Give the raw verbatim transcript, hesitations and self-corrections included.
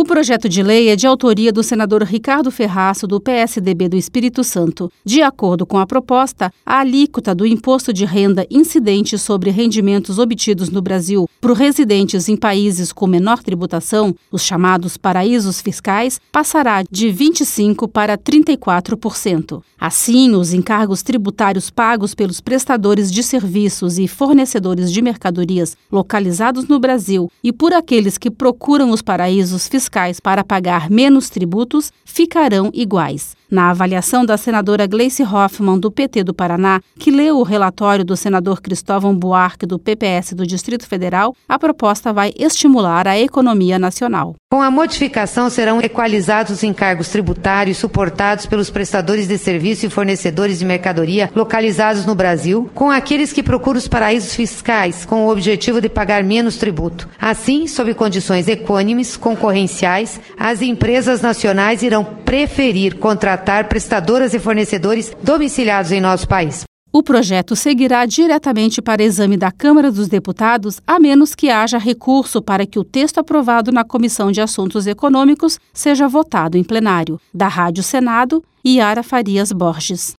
O projeto de lei é de autoria do senador Ricardo Ferraço, do P S D B do Espírito Santo. De acordo com a proposta, a alíquota do imposto de renda incidente sobre rendimentos obtidos no Brasil por residentes em países com menor tributação, os chamados paraísos fiscais, passará de vinte e cinco por cento para trinta e quatro por cento. Assim, os encargos tributários pagos pelos prestadores de serviços e fornecedores de mercadorias localizados no Brasil e por aqueles que procuram os paraísos fiscais fiscais para pagar menos tributos ficarão iguais. Na avaliação da senadora Gleice Hoffmann, do P T do Paraná, que leu o relatório do senador Cristóvão Buarque, do P P S do Distrito Federal, a proposta vai estimular a economia nacional. Com a modificação, serão equalizados os encargos tributários suportados pelos prestadores de serviço e fornecedores de mercadoria localizados no Brasil, com aqueles que procuram os paraísos fiscais com o objetivo de pagar menos tributo. Assim, sob condições equânimes, concorrenciais, as empresas nacionais irão preferir contratar prestadoras e fornecedores domiciliados em nosso país. O projeto seguirá diretamente para exame da Câmara dos Deputados, a menos que haja recurso para que o texto aprovado na Comissão de Assuntos Econômicos seja votado em plenário. Da Rádio Senado, Yara Farias Borges.